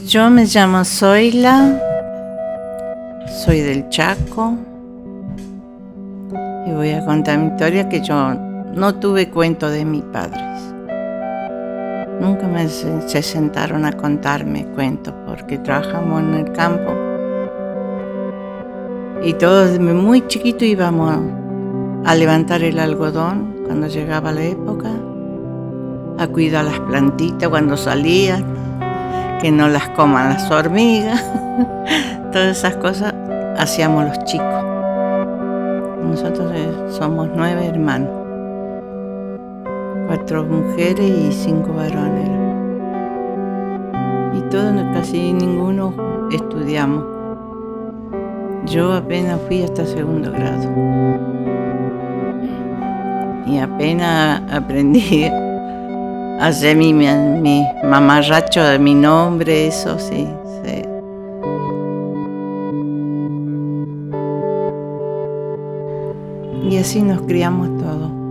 Yo me llamo Zoila, soy del Chaco y voy a contar mi historia, que yo no tuve cuento de mis padres. Nunca se sentaron a contarme cuentos porque trabajamos en el campo y todos desde muy chiquito íbamos a levantar el algodón cuando llegaba la época, a cuidar las plantitas cuando salían, que no las coman las hormigas. Todas esas cosas hacíamos los chicos. Nosotros somos 9 hermanos, 4 mujeres y 5 varones. Y todos, casi ninguno estudiamos. Yo apenas fui hasta segundo grado. Y apenas aprendí a hacer mi mamarracho de mi nombre, eso sí. Y así nos criamos todos.